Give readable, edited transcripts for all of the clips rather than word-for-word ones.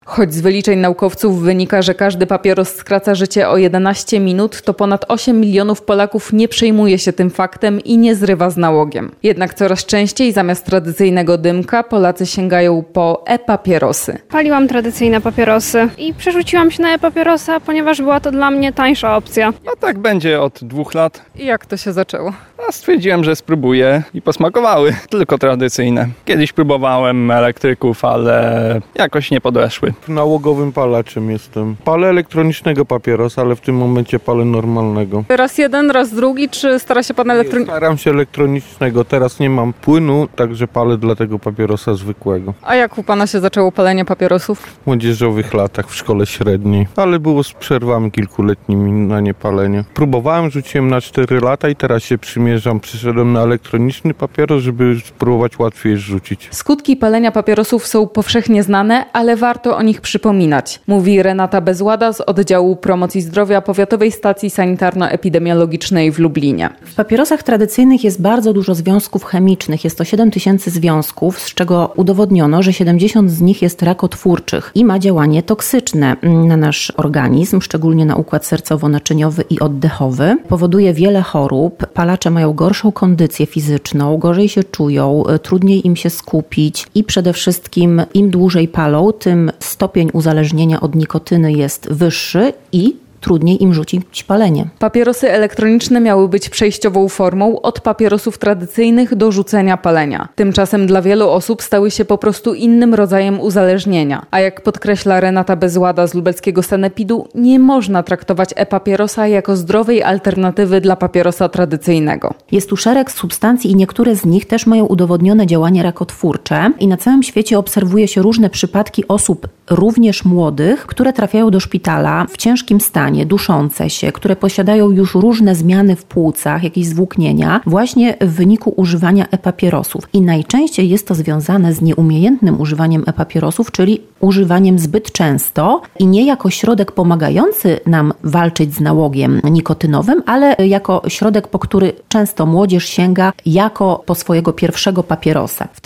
Choć z wyliczeń naukowców wynika, że każdy papieros skraca życie o 11 minut, to ponad 8 milionów Polaków nie przejmuje się tym faktem i nie zrywa z nałogiem. Jednak coraz częściej zamiast tradycyjnego dymka Polacy sięgają po e-papierosy. Paliłam tradycyjne papierosy i przerzuciłam się na e-papierosa, ponieważ była to dla mnie tańsza opcja. No tak będzie od 2 lat. I jak to się zaczęło? Stwierdziłem, że spróbuję i posmakowały. Tylko tradycyjne. Kiedyś próbowałem elektryków, ale jakoś nie podeszły. Nałogowym palaczem jestem. Palę elektronicznego papierosa, ale w tym momencie palę normalnego. Raz jeden, raz drugi, czy stara się pan elektronicznego? Staram się elektronicznego. Teraz nie mam płynu, także palę dla tego papierosa zwykłego. A jak u pana się zaczęło palenie papierosów? W młodzieżowych latach w szkole średniej, ale było z przerwami kilkuletnimi na niepalenie. Próbowałem, rzuciłem na 4 lata i teraz się przymierzam. Przyszedłem na elektroniczny papieros, żeby spróbować łatwiej rzucić. Skutki palenia papierosów są powszechnie znane, ale warto o nich przypominać, mówi Renata Bezłada z oddziału promocji zdrowia Powiatowej Stacji Sanitarno-Epidemiologicznej w Lublinie. W papierosach tradycyjnych jest bardzo dużo związków chemicznych. Jest to 7000 związków, z czego udowodniono, że 70 z nich jest rakotwórczych i ma działanie toksyczne na nasz organizm, szczególnie na układ sercowo-naczyniowy i oddechowy. Powoduje wiele chorób. Palacze mają gorszą kondycję fizyczną, gorzej się czują, trudniej im się skupić i przede wszystkim im dłużej palą, tym stopień uzależnienia od nikotyny jest wyższy i trudniej im rzucić palenie. Papierosy elektroniczne miały być przejściową formą od papierosów tradycyjnych do rzucenia palenia. Tymczasem dla wielu osób stały się po prostu innym rodzajem uzależnienia. A jak podkreśla Renata Bezłada z lubelskiego sanepidu, nie można traktować e-papierosa jako zdrowej alternatywy dla papierosa tradycyjnego. Jest tu szereg substancji i niektóre z nich też mają udowodnione działanie rakotwórcze i na całym świecie obserwuje się różne przypadki osób również młodych, które trafiają do szpitala w ciężkim stanie, duszące się, które posiadają już różne zmiany w płucach, jakieś zwłóknienia, właśnie w wyniku używania e-papierosów. I najczęściej jest to związane z nieumiejętnym używaniem e-papierosów, czyli używaniem zbyt często i nie jako środek pomagający nam walczyć z nałogiem nikotynowym, ale jako środek, po który często młodzież sięga jako po swojego pierwszego papierosa. W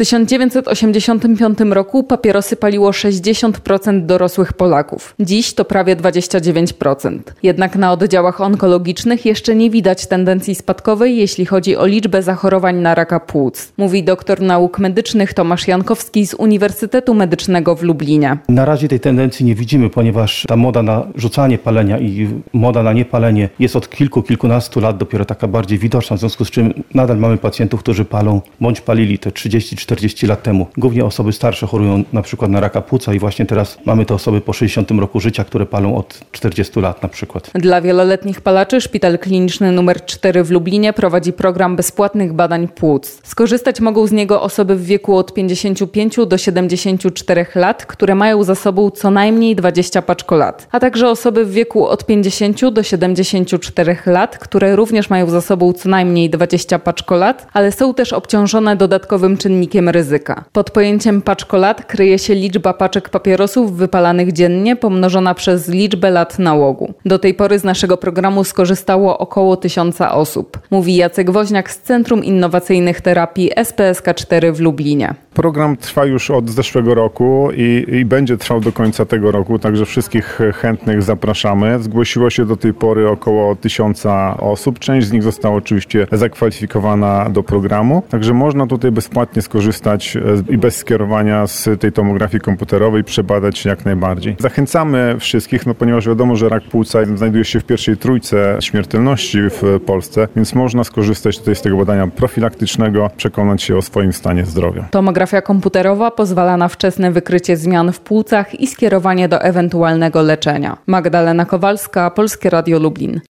1985 roku papierosy paliło 60% dorosłych Polaków. Dziś to prawie 29%. Jednak na oddziałach onkologicznych jeszcze nie widać tendencji spadkowej, jeśli chodzi o liczbę zachorowań na raka płuc, mówi doktor nauk medycznych Tomasz Jankowski z Uniwersytetu Medycznego w Lublinie. Na razie tej tendencji nie widzimy, ponieważ ta moda na rzucanie palenia i moda na niepalenie jest od kilkunastu lat dopiero taka bardziej widoczna, w związku z czym nadal mamy pacjentów, którzy palą bądź palili te 30-40 lat temu. Głównie osoby starsze chorują na przykład na raka płuca i właśnie teraz mamy te osoby po 60 roku życia, które palą od 40 lat na przykład. Dla wieloletnich palaczy Szpital Kliniczny nr 4 w Lublinie prowadzi program bezpłatnych badań płuc. Skorzystać mogą z niego osoby w wieku od 55 do 74 lat, które mają za sobą co najmniej 20 paczkolat, a także osoby w wieku od 50 do 74 lat, które również mają za sobą co najmniej 20 paczkolat, ale są też obciążone dodatkowym czynnikiem ryzyka. Pod pojęciem paczkolat kryje się liczba paczek papierosów wypalanych dziennie pomnożona przez liczbę lat nałogu. Do tej pory z naszego programu skorzystało około 1000 osób, mówi Jacek Woźniak z Centrum Innowacyjnych Terapii SPSK4 w Lublinie. Program trwa już od zeszłego roku i będzie trwał do końca tego roku, także wszystkich chętnych zapraszamy. Zgłosiło się do tej pory około 1000 osób. Część z nich została oczywiście zakwalifikowana do programu, także można tutaj bezpłatnie skorzystać i bez skierowania z tej tomografii komputerowej przebadać się jak najbardziej. Zachęcamy wszystkich, ponieważ wiadomo, że rak płuca znajduje się w pierwszej trójce śmiertelności w Polsce, więc można skorzystać tutaj z tego badania profilaktycznego, przekonać się o swoim stanie zdrowia. Tomografia komputerowa pozwala na wczesne wykrycie zmian w płucach i skierowanie do ewentualnego leczenia. Magdalena Kowalska, Polskie Radio Lublin.